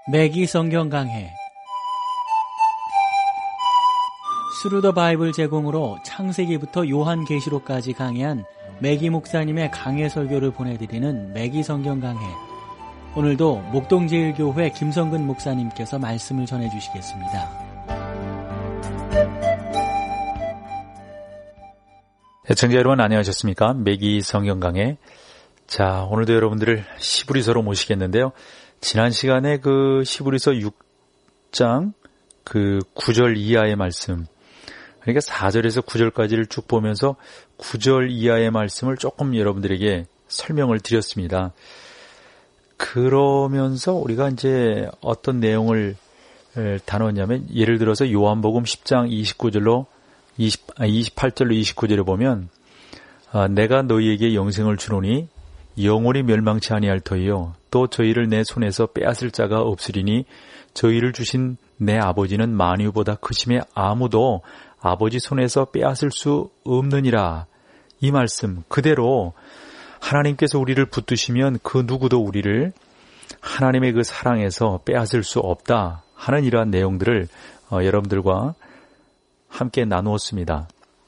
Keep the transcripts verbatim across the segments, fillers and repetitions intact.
매기 성경 강해 스루 더 바이블 제공으로 창세기부터 요한계시록까지 강해한 매기 목사님의 강해 설교를 보내드리는 매기 성경 강해. 오늘도 목동제일교회 김성근 목사님께서 말씀을 전해주시겠습니다. 애청자 여러분 안녕하셨습니까? 매기 성경 강해. 자, 오늘도 여러분들을 히브리서로 모시겠는데요. 지난 시간에 그 히브리서 육 장 그 구 절 이하의 말씀, 그러니까 사 절에서 구 절까지를 쭉 보면서 구 절 이하의 말씀을 조금 여러분들에게 설명을 드렸습니다. 그러면서 우리가 이제 어떤 내용을 다뤘냐면, 예를 들어서 요한복음 십 장 이십구 절로 이십, 아, 이십팔 절로 이십구 절에 보면, 아, 내가 너희에게 영생을 주노니 영원히 멸망치 아니할 터이요 또 저희를 내 손에서 빼앗을 자가 없으리니 저희를 주신 내 아버지는 만유보다 크심에 아무도 아버지 손에서 빼앗을 수 없느니라. 이 말씀 그대로 하나님께서 우리를 붙드시면 그 누구도 우리를 하나님의 그 사랑에서 빼앗을 수 없다 하는 이러한 내용들을 어, 여러분들과 함께 나누었습니다.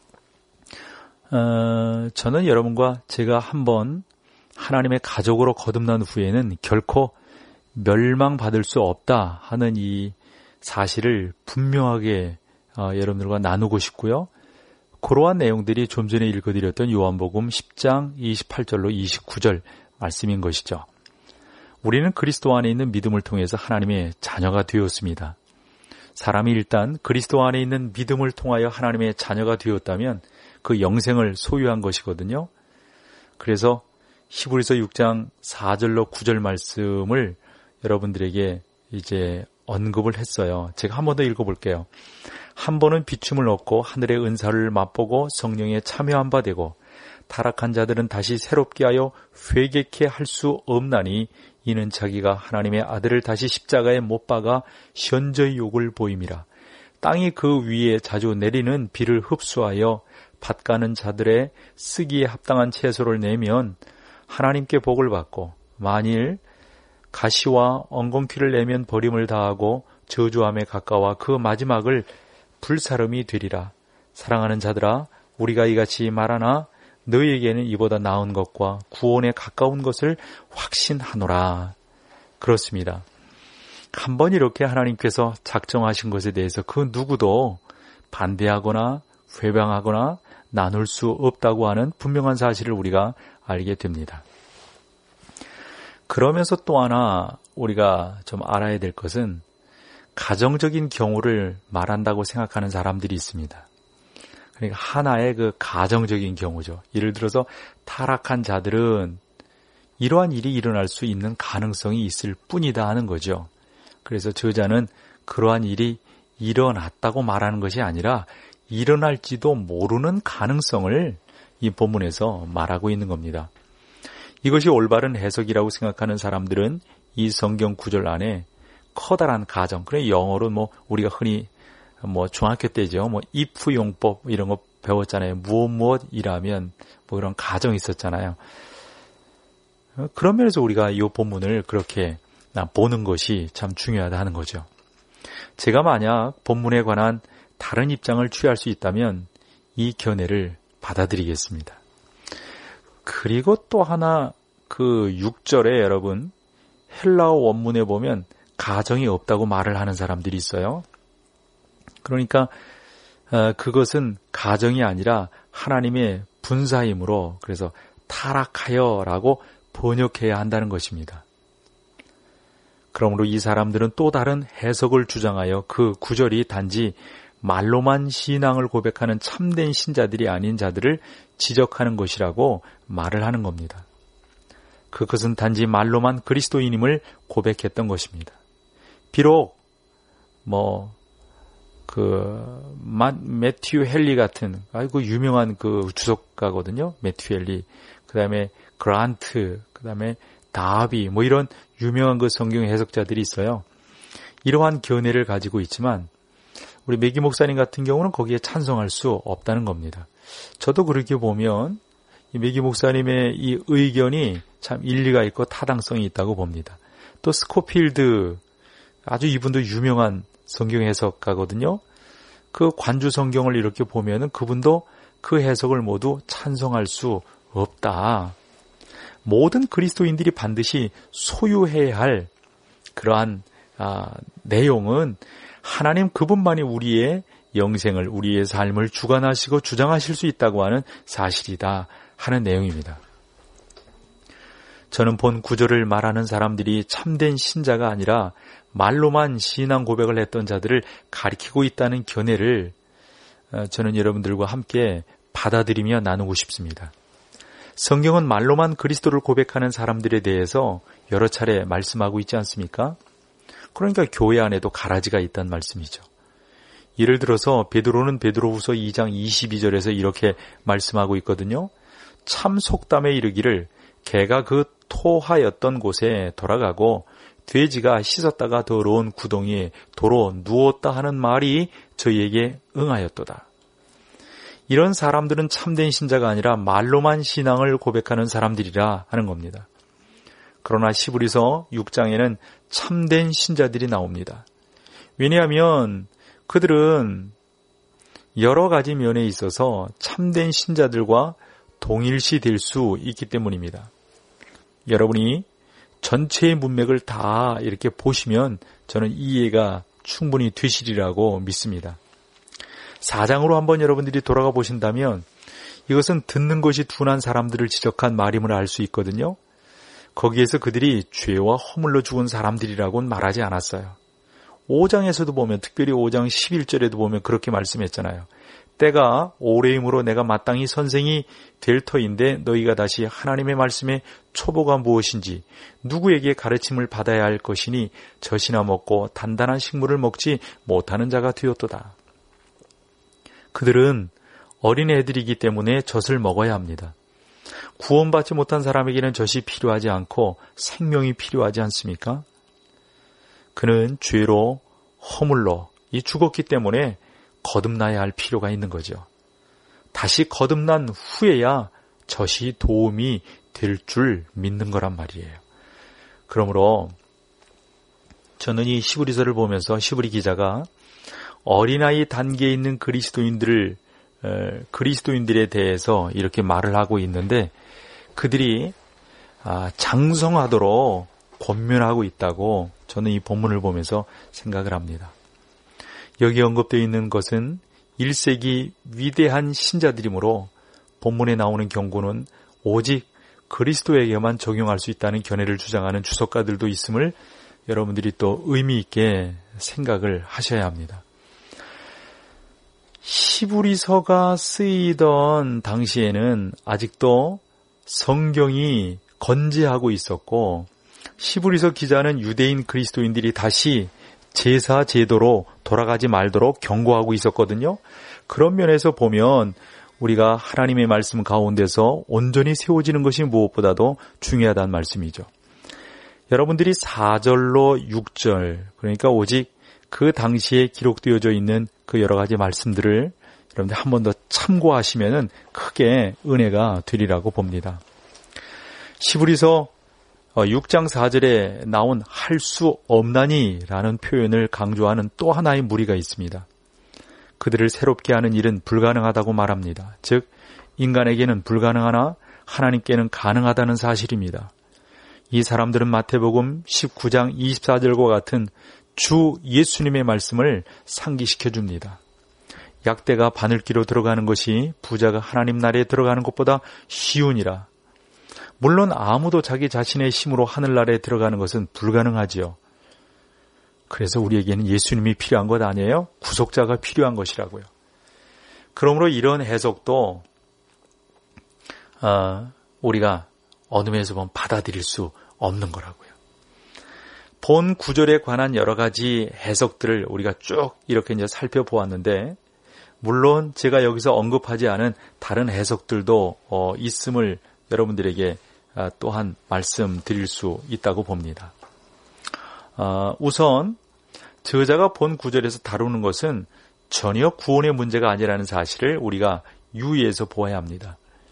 어, 저는 여러분과 제가 한번 하나님의 가족으로 거듭난 후에는 결코 멸망받을 수 없다 하는 이 사실을 분명하게 어, 여러분들과 나누고 싶고요. 그러한 내용들이 좀 전에 읽어드렸던 요한복음 십 장 이십팔 절로 이십구 절 말씀인 것이죠. 우리는 그리스도 안에 있는 믿음을 통해서 하나님의 자녀가 되었습니다. 사람이 일단 그리스도 안에 있는 믿음을 통하여 하나님의 자녀가 되었다면 그 영생을 소유한 것이거든요. 그래서 히브리서 육 장 사 절로 구 절 말씀을 여러분들에게 이제 언급을 했어요. 제가 한 번 더 읽어볼게요. 한 번은 비춤을 얻고 하늘의 은사를 맛보고 성령에 참여한 바 되고 타락한 자들은 다시 새롭게 하여 회개케 할 수 없나니 이는 자기가 하나님의 아들을 다시 십자가에 못 박아 현저히 욕을 보임이라. 땅이 그 위에 자주 내리는 비를 흡수하여 밭가는 자들의 쓰기에 합당한 채소를 내면 하나님께 복을 받고, 만일 가시와 엉겅퀴를 내면 버림을 다하고 저주함에 가까워 그 마지막을 불사름이 되리라. 사랑하는 자들아, 우리가 이같이 말하나 너희에게는 이보다 나은 것과 구원에 가까운 것을 확신하노라. 그렇습니다. 한번 이렇게 하나님께서 작정하신 것에 대해서 그 누구도 반대하거나 회방하거나 나눌 수 없다고 하는 분명한 사실을 우리가 알게 됩니다. 그러면서 또 하나 우리가 좀 알아야 될 것은 가정적인 경우를 말한다고 생각하는 사람들이 있습니다. 그러니까 하나의 그 가정적인 경우죠. 예를 들어서 타락한 자들은 이러한 일이 일어날 수 있는 가능성이 있을 뿐이다 하는 거죠. 그래서 저자는 그러한 일이 일어났다고 말하는 것이 아니라 일어날지도 모르는 가능성을 이 본문에서 말하고 있는 겁니다. 이것이 올바른 해석이라고 생각하는 사람들은 이 성경 구절 안에 커다란 가정, 그래 영어로 뭐 우리가 흔히 뭐 중학교 때죠, 뭐 if 용법 이런 거 배웠잖아요. 무엇 무엇이라면 뭐 이런 가정이 있었잖아요. 그런 면에서 우리가 이 본문을 그렇게 보는 것이 참 중요하다 하는 거죠. 제가 만약 본문에 관한 다른 입장을 취할 수 있다면 이 견해를 받아들이겠습니다. 그리고 또 하나 그 육 절에 여러분 헬라어 원문에 보면 가정이 없다고 말을 하는 사람들이 있어요. 그러니까 그것은 가정이 아니라 하나님의 분사이므로 그래서 타락하여라고 번역해야 한다는 것입니다. 그러므로 이 사람들은 또 다른 해석을 주장하여 그 구절이 단지 말로만 신앙을 고백하는 참된 신자들이 아닌 자들을 지적하는 것이라고 말을 하는 겁니다. 그것은 단지 말로만 그리스도인임을 고백했던 것입니다. 비록 뭐 그 매튜 헨리 같은 아이고 유명한 그 주석가거든요. 매튜 헨리, 그다음에 그란트, 그다음에 다비 뭐 이런 유명한 그 성경 해석자들이 있어요. 이러한 견해를 가지고 있지만 우리 매기 목사님 같은 경우는 거기에 찬성할 수 없다는 겁니다. 저도 그렇게 보면 이 매기 목사님의 이 의견이 참 일리가 있고 타당성이 있다고 봅니다. 또 스코필드 아주 이분도 유명한 성경 해석가거든요. 그 관주 성경을 이렇게 보면은 그분도 그 해석을 모두 찬성할 수 없다. 모든 그리스도인들이 반드시 소유해야 할 그러한 아, 내용은 하나님 그분만이 우리의 영생을, 우리의 삶을 주관하시고 주장하실 수 있다고 하는 사실이다 하는 내용입니다. 저는 본 구절을 말하는 사람들이 참된 신자가 아니라 말로만 신앙 고백을 했던 자들을 가리키고 있다는 견해를 저는 여러분들과 함께 받아들이며 나누고 싶습니다. 성경은 말로만 그리스도를 고백하는 사람들에 대해서 여러 차례 말씀하고 있지 않습니까? 그러니까 교회 안에도 가라지가 있다는 말씀이죠. 예를 들어서 베드로는 베드로후서 이 장 이십이 절에서 이렇게 말씀하고 있거든요. 참 속담에 이르기를 개가 그 토하였던 곳에 돌아가고 돼지가 씻었다가 더러운 구덩이에 도로 누웠다 하는 말이 저희에게 응하였도다. 이런 사람들은 참된 신자가 아니라 말로만 신앙을 고백하는 사람들이라 하는 겁니다. 그러나 시브리서 육 장에는 참된 신자들이 나옵니다. 왜냐하면 그들은 여러 가지 면에 있어서 참된 신자들과 동일시 될 수 있기 때문입니다. 여러분이 전체의 문맥을 다 이렇게 보시면 저는 이해가 충분히 되시리라고 믿습니다. 사 장으로 한번 여러분들이 돌아가 보신다면 이것은 듣는 것이 둔한 사람들을 지적한 말임을 알 수 있거든요. 거기에서 그들이 죄와 허물로 죽은 사람들이라고는 말하지 않았어요. 오 장에서도 보면, 특별히 오 장 십일 절에도 보면 그렇게 말씀했잖아요. 때가 오래임으로 내가 마땅히 선생이 될 터인데 너희가 다시 하나님의 말씀에 초보가 무엇인지 누구에게 가르침을 받아야 할 것이니 젖이나 먹고 단단한 식물을 먹지 못하는 자가 되었도다. 그들은 어린애들이기 때문에 젖을 먹어야 합니다. 구원받지 못한 사람에게는 젖이 필요하지 않고 생명이 필요하지 않습니까? 그는 죄로 허물로 이 죽었기 때문에 거듭나야 할 필요가 있는 거죠. 다시 거듭난 후에야 젖이 도움이 될 줄 믿는 거란 말이에요. 그러므로 저는 이 시브리서를 보면서 시브리 기자가 어린아이 단계에 있는 그리스도인들을 그리스도인들에 대해서 이렇게 말을 하고 있는데 그들이 장성하도록 권면하고 있다고 저는 이 본문을 보면서 생각을 합니다. 여기 언급되어 있는 것은 일 세기 위대한 신자들이므로 본문에 나오는 경고는 오직 그리스도에게만 적용할 수 있다는 견해를 주장하는 주석가들도 있음을 여러분들이 또 의미 있게 생각을 하셔야 합니다. 시브리서가 쓰이던 당시에는 아직도 성경이 건재하고 있었고 시브리서 기자는 유대인 그리스도인들이 다시 제사 제도로 돌아가지 말도록 경고하고 있었거든요. 그런 면에서 보면 우리가 하나님의 말씀 가운데서 온전히 세워지는 것이 무엇보다도 중요하다는 말씀이죠. 여러분들이 사 절로 육 절, 그러니까 오직 그 당시에 기록되어져 있는 그 여러 가지 말씀들을 여러분들 한 번 더 참고하시면은 크게 은혜가 되리라고 봅니다. 시브리서 육 장 사 절에 나온 할 수 없나니라는 표현을 강조하는 또 하나의 무리가 있습니다. 그들을 새롭게 하는 일은 불가능하다고 말합니다. 즉 인간에게는 불가능하나 하나님께는 가능하다는 사실입니다. 이 사람들은 마태복음 십구 장 이십사 절과 같은 주 예수님의 말씀을 상기시켜 줍니다. 약대가 바늘기로 들어가는 것이 부자가 하나님 나라에 들어가는 것보다 쉬우니라. 물론 아무도 자기 자신의 힘으로 하늘나라에 들어가는 것은 불가능하지요. 그래서 우리에게는 예수님이 필요한 것 아니에요? 구속자가 필요한 것이라고요. 그러므로 이런 해석도 어, 우리가 어느 면에서 보면 받아들일 수 없는 거라고요. 본 구절에 관한 여러 가지 해석들을 우리가 쭉 이렇게 이제 살펴보았는데 물론 제가 여기서 언급하지 않은 다른 해석들도 어, 있음을 여러분들에게 또한 말씀드릴 수 있다고 봅니다. 어, 우선 저자가 본 구절에서 다루는 것은 전혀 구원의 문제가 아니라는 사실을 우리가 유의해서 보아야 합니다.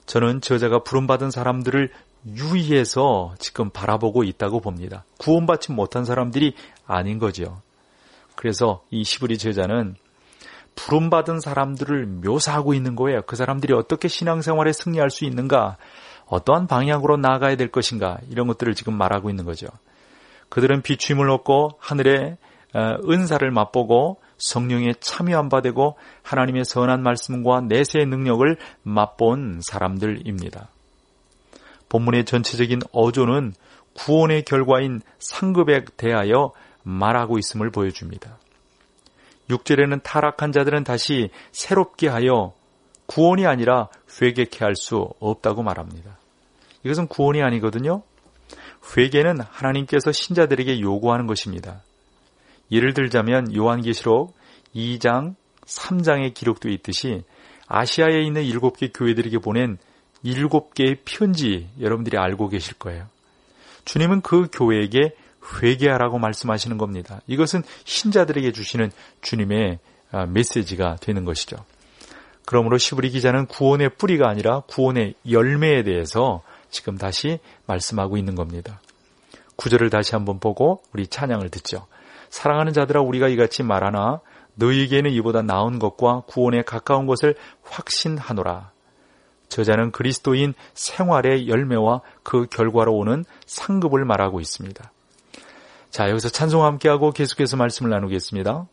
저는 저자가 부름받은 사람들을 유의해서 지금 바라보고 있다고 봅니다. 구원받지 못한 사람들이 아닌 거죠. 그래서 이 시브리 저자는 부름받은 사람들을 묘사하고 있는 거예요. 그 사람들이 어떻게 신앙생활에 승리할 수 있는가, 어떠한 방향으로 나아가야 될 것인가, 이런 것들을 지금 말하고 있는 거죠. 그들은 비추임을 얻고 하늘의 은사를 맛보고 성령에 참여한 바 되고 하나님의 선한 말씀과 내세의 능력을 맛본 사람들입니다. 본문의 전체적인 어조는 구원의 결과인 상급에 대하여 말하고 있음을 보여줍니다. 육 절에는 타락한 자들은 다시 새롭게 하여 구원이 아니라 회개케 할 수 없다고 말합니다. 이것은 구원이 아니거든요. 회개는 하나님께서 신자들에게 요구하는 것입니다. 예를 들자면 요한계시록 이 장, 삼 장에 기록되어 있듯이 아시아에 있는 일곱 개 교회들에게 보낸 일곱 개의 편지, 여러분들이 알고 계실 거예요. 주님은 그 교회에게 회개하라고 말씀하시는 겁니다. 이것은 신자들에게 주시는 주님의 메시지가 되는 것이죠. 그러므로 시브리 기자는 구원의 뿌리가 아니라 구원의 열매에 대해서 지금 다시 말씀하고 있는 겁니다. 구 절을 다시 한번 보고 우리 찬양을 듣죠. 사랑하는 자들아, 우리가 이같이 말하나 너희에게는 이보다 나은 것과 구원에 가까운 것을 확신하노라. 저자는 그리스도인 생활의 열매와 그 결과로 오는 상급을 말하고 있습니다. 자, 여기서 찬송 함께하고 계속해서 말씀을 나누겠습니다.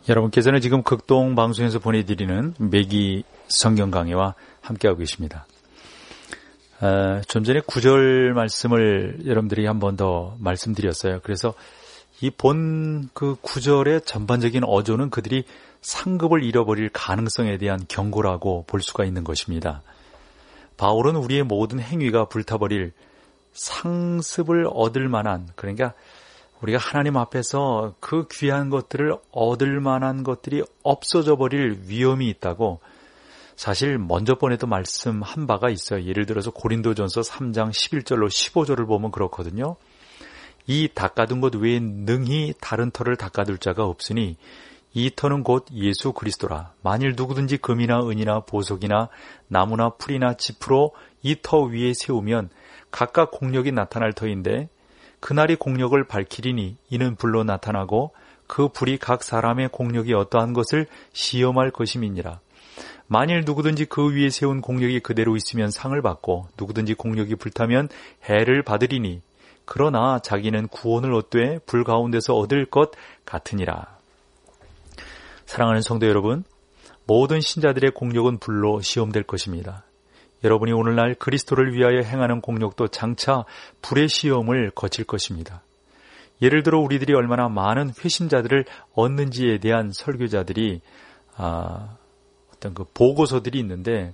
여러분께서는 지금 극동 방송에서 보내드리는 매기 성경 강해와 함께하고 계십니다. 아, 좀 전에 구절 말씀을 여러분들이 한 번 더 말씀드렸어요. 그래서 이 본 그 구절의 전반적인 어조는 그들이 상급을 잃어버릴 가능성에 대한 경고라고 볼 수가 있는 것입니다. 바울은 우리의 모든 행위가 불타버릴 상습을 얻을 만한, 그러니까 우리가 하나님 앞에서 그 귀한 것들을 얻을 만한 것들이 없어져 버릴 위험이 있다고 사실 먼저 번에도 말씀한 바가 있어요. 예를 들어서 고린도전서 삼 장 십일 절로 십오 절을 보면 그렇거든요. 이 닦아둔 것 외에 능히 다른 터를 닦아둘 자가 없으니 이 터는 곧 예수 그리스도라. 만일 누구든지 금이나 은이나 보석이나 나무나 풀이나 짚으로 이 터 위에 세우면 각각 공력이 나타날 터인데 그날이 공력을 밝히리니 이는 불로 나타나고 그 불이 각 사람의 공력이 어떠한 것을 시험할 것임이니라. 만일 누구든지 그 위에 세운 공력이 그대로 있으면 상을 받고 누구든지 공력이 불타면 해를 받으리니 그러나 자기는 구원을 얻되 불 가운데서 얻을 것 같으니라. 사랑하는 성도 여러분, 모든 신자들의 공력은 불로 시험될 것입니다. 여러분이 오늘날 그리스도를 위하여 행하는 공력도 장차 불의 시험을 거칠 것입니다. 예를 들어 우리들이 얼마나 많은 회심자들을 얻는지에 대한 설교자들이 아, 어떤 그 보고서들이 있는데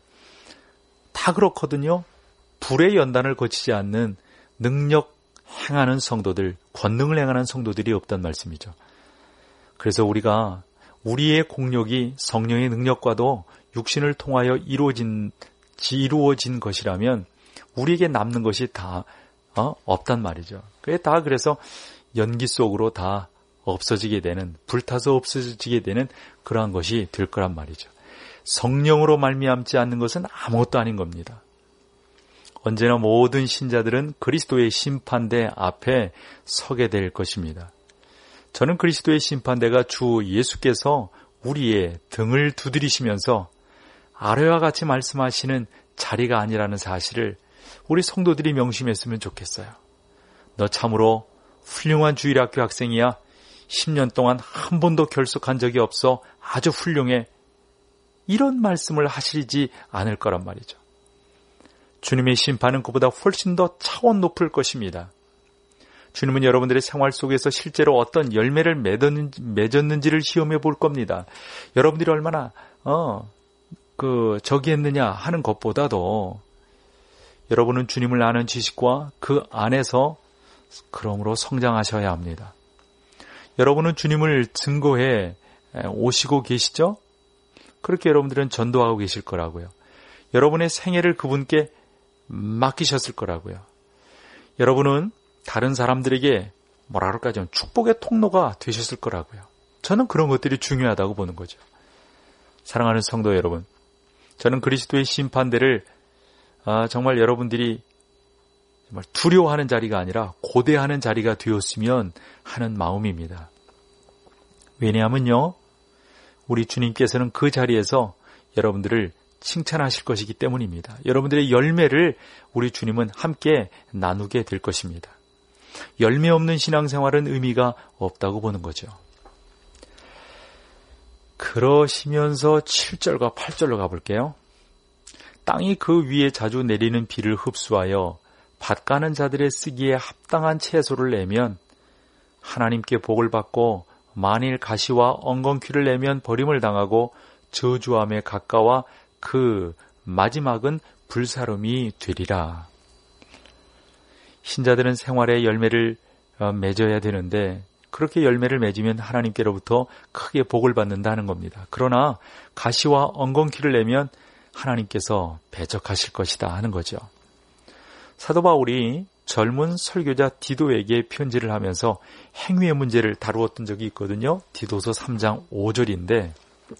다 그렇거든요. 불의 연단을 거치지 않는 능력 행하는 성도들, 권능을 행하는 성도들이 없단 말씀이죠. 그래서 우리가 우리의 공력이 성령의 능력과도 육신을 통하여 이루어진 이루어진 것이라면 우리에게 남는 것이 다 어? 없단 말이죠. 그게 다 그래서 연기 속으로 다 없어지게 되는, 불타서 없어지게 되는 그러한 것이 될 거란 말이죠. 성령으로 말미암지 않는 것은 아무것도 아닌 겁니다. 언제나 모든 신자들은 그리스도의 심판대 앞에 서게 될 것입니다. 저는 그리스도의 심판대가 주 예수께서 우리의 등을 두드리시면서 아래와 같이 말씀하시는 자리가 아니라는 사실을 우리 성도들이 명심했으면 좋겠어요. 너 참으로 훌륭한 주일학교 학생이야. 십 년 동안 한 번도 결석한 적이 없어. 아주 훌륭해. 이런 말씀을 하시지 않을 거란 말이죠. 주님의 심판은 그보다 훨씬 더 차원 높을 것입니다. 주님은 여러분들의 생활 속에서 실제로 어떤 열매를 맺었는지, 맺었는지를 시험해 볼 겁니다. 여러분들이 얼마나 어, 그 저기 했느냐 하는 것보다도 여러분은 주님을 아는 지식과 그 안에서 그러므로 성장하셔야 합니다. 여러분은 주님을 증거해 오시고 계시죠? 그렇게 여러분들은 전도하고 계실 거라고요. 여러분의 생애를 그분께 맡기셨을 거라고요. 여러분은 다른 사람들에게 뭐라 그럴까 좀 축복의 통로가 되셨을 거라고요. 저는 그런 것들이 중요하다고 보는 거죠. 사랑하는 성도 여러분, 저는 그리스도의 심판대를 아, 정말 여러분들이 정말 두려워하는 자리가 아니라 고대하는 자리가 되었으면 하는 마음입니다. 왜냐하면요, 우리 주님께서는 그 자리에서 여러분들을 칭찬하실 것이기 때문입니다. 여러분들의 열매를 우리 주님은 함께 나누게 될 것입니다. 열매 없는 신앙생활은 의미가 없다고 보는 거죠. 그러시면서 칠 절과 팔 절로 가볼게요. 땅이 그 위에 자주 내리는 비를 흡수하여 밭 가는 자들의 쓰기에 합당한 채소를 내면 하나님께 복을 받고 만일 가시와 엉겅퀴를 내면 버림을 당하고 저주함에 가까워 그 마지막은 불사름이 되리라. 신자들은 생활의 열매를 맺어야 되는데 그렇게 열매를 맺으면 하나님께로부터 크게 복을 받는다는 겁니다. 그러나 가시와 엉겅퀴를 내면 하나님께서 배척하실 것이다 하는 거죠. 사도 바울이 젊은 설교자 디도에게 편지를 하면서 행위의 문제를 다루었던 적이 있거든요. 디도서 삼 장 오 절인데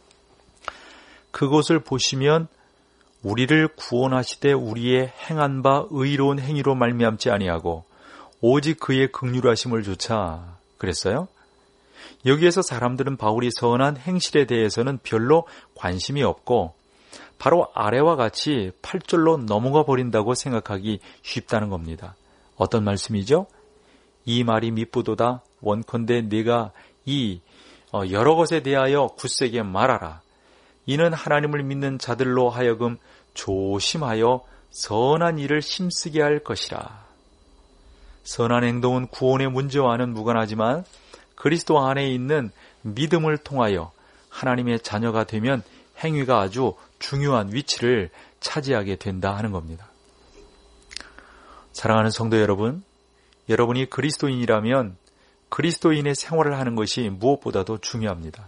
그것을 보시면 우리를 구원하시되 우리의 행한 바 의로운 행위로 말미암지 아니하고 오직 그의 긍휼하심을 조차 그랬어요. 여기에서 사람들은 바울이 선한 행실에 대해서는 별로 관심이 없고 바로 아래와 같이 팔 절로 넘어가 버린다고 생각하기 쉽다는 겁니다. 어떤 말씀이죠? 이 말이 미쁘도다 원컨대 네가 이 여러 것에 대하여 굳세게 말하라. 이는 하나님을 믿는 자들로 하여금 조심하여 선한 일을 힘쓰게 할 것이라. 선한 행동은 구원의 문제와는 무관하지만 그리스도 안에 있는 믿음을 통하여 하나님의 자녀가 되면 행위가 아주 중요한 위치를 차지하게 된다 하는 겁니다. 사랑하는 성도 여러분, 여러분이 그리스도인이라면 그리스도인의 생활을 하는 것이 무엇보다도 중요합니다.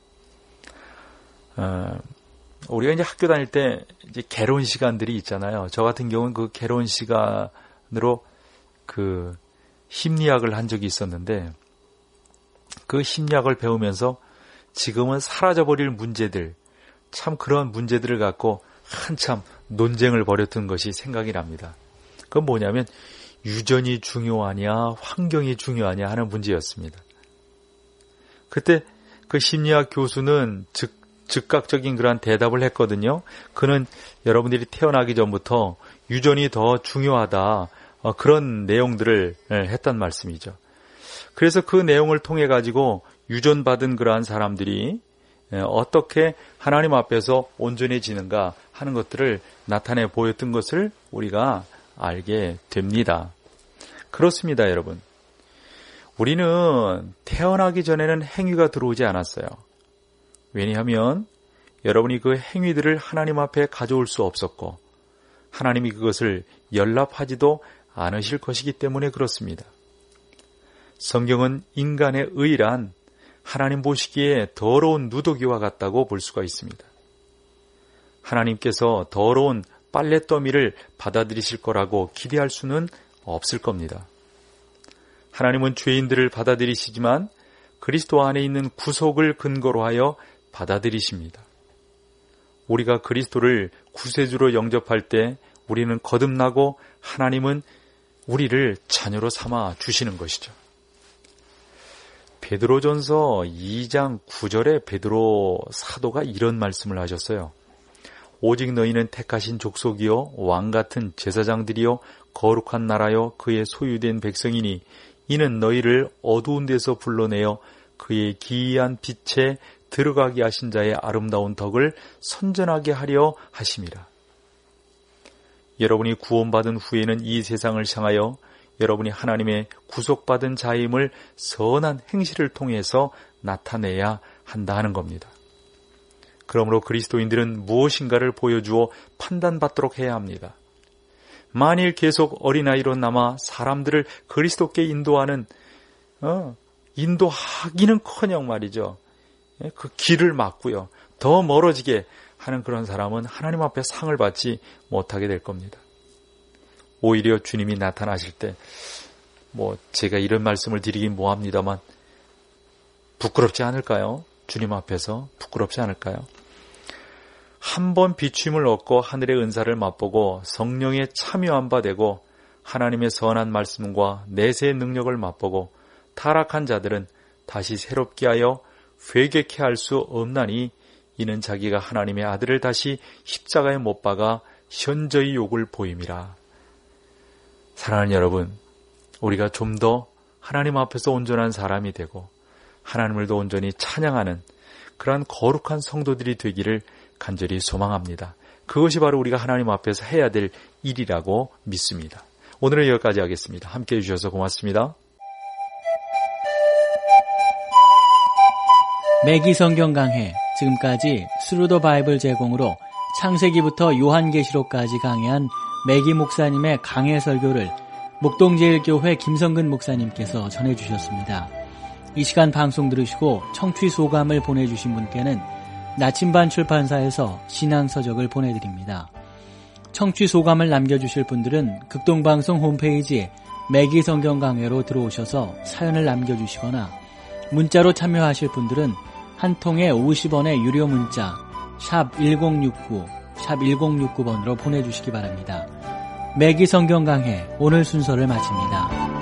어, 우리가 이제 학교 다닐 때 이제 개론 시간들이 있잖아요. 저 같은 경우는 그 개론 시간으로 그 심리학을 한 적이 있었는데, 그 심리학을 배우면서 지금은 사라져버릴 문제들, 참 그런 문제들을 갖고 한참 논쟁을 벌였던 것이 생각이 납니다. 그건 뭐냐면 유전이 중요하냐 환경이 중요하냐 하는 문제였습니다. 그때 그 심리학 교수는 즉, 즉각적인 그런 대답을 했거든요. 그는 여러분들이 태어나기 전부터 유전이 더 중요하다, 어, 그런 내용들을 했단 말씀이죠. 그래서 그 내용을 통해 가지고 유전받은 그러한 사람들이 어떻게 하나님 앞에서 온전해지는가 하는 것들을 나타내 보였던 것을 우리가 알게 됩니다. 그렇습니다, 여러분. 우리는 태어나기 전에는 행위가 들어오지 않았어요. 왜냐하면 여러분이 그 행위들을 하나님 앞에 가져올 수 없었고 하나님이 그것을 연락하지도 않으실 것이기 때문에 그렇습니다. 성경은 인간의 의란 하나님 보시기에 더러운 누더기와 같다고 볼 수가 있습니다. 하나님께서 더러운 빨랫더미를 받아들이실 거라고 기대할 수는 없을 겁니다. 하나님은 죄인들을 받아들이시지만 그리스도 안에 있는 구속을 근거로 하여 받아들이십니다. 우리가 그리스도를 구세주로 영접할 때 우리는 거듭나고 하나님은 우리를 자녀로 삼아 주시는 것이죠. 베드로전서 이 장 구 절에 베드로 사도가 이런 말씀을 하셨어요. 오직 너희는 택하신 족속이요 왕같은 제사장들이요 거룩한 나라요 그의 소유된 백성이니 이는 너희를 어두운 데서 불러내어 그의 기이한 빛에 들어가게 하신 자의 아름다운 덕을 선전하게 하려 하심이라. 여러분이 구원받은 후에는 이 세상을 향하여 여러분이 하나님의 구속받은 자임을 선한 행실을 통해서 나타내야 한다는 겁니다. 그러므로 그리스도인들은 무엇인가를 보여주어 판단받도록 해야 합니다. 만일 계속 어린아이로 남아 사람들을 그리스도께 인도하는 어, 인도하기는커녕 말이죠. 그 길을 막고요. 더 멀어지게 하는 그런 사람은 하나님 앞에 상을 받지 못하게 될 겁니다. 오히려 주님이 나타나실 때, 뭐 제가 이런 말씀을 드리긴 뭐합니다만 부끄럽지 않을까요? 주님 앞에서 부끄럽지 않을까요? 한 번 비춤을 얻고 하늘의 은사를 맛보고 성령에 참여한 바 되고 하나님의 선한 말씀과 내세의 능력을 맛보고 타락한 자들은 다시 새롭게 하여 회개케 할 수 없나니 이는 자기가 하나님의 아들을 다시 십자가에 못 박아 현저히 욕을 보임이라. 사랑하는 여러분, 우리가 좀 더 하나님 앞에서 온전한 사람이 되고 하나님을 더 온전히 찬양하는 그러한 거룩한 성도들이 되기를 간절히 소망합니다. 그것이 바로 우리가 하나님 앞에서 해야 될 일이라고 믿습니다. 오늘은 여기까지 하겠습니다. 함께해 주셔서 고맙습니다. 매기 성경 강해, 지금까지 스루 더 바이블 제공으로 창세기부터 요한계시록까지 강해한 매기 목사님의 강해 설교를 목동제일교회 김성근 목사님께서 전해주셨습니다. 이 시간 방송 들으시고 청취 소감을 보내주신 분께는 나침반 출판사에서 신앙서적을 보내드립니다. 청취 소감을 남겨주실 분들은 극동방송 홈페이지 매기 성경 강해로 들어오셔서 사연을 남겨주시거나 문자로 참여하실 분들은 한 통에 오십 원의 유료 문자 샵 일공육구 샵 일공육구 번으로 보내주시기 바랍니다. 매기 성경 강해 오늘 순서를 마칩니다.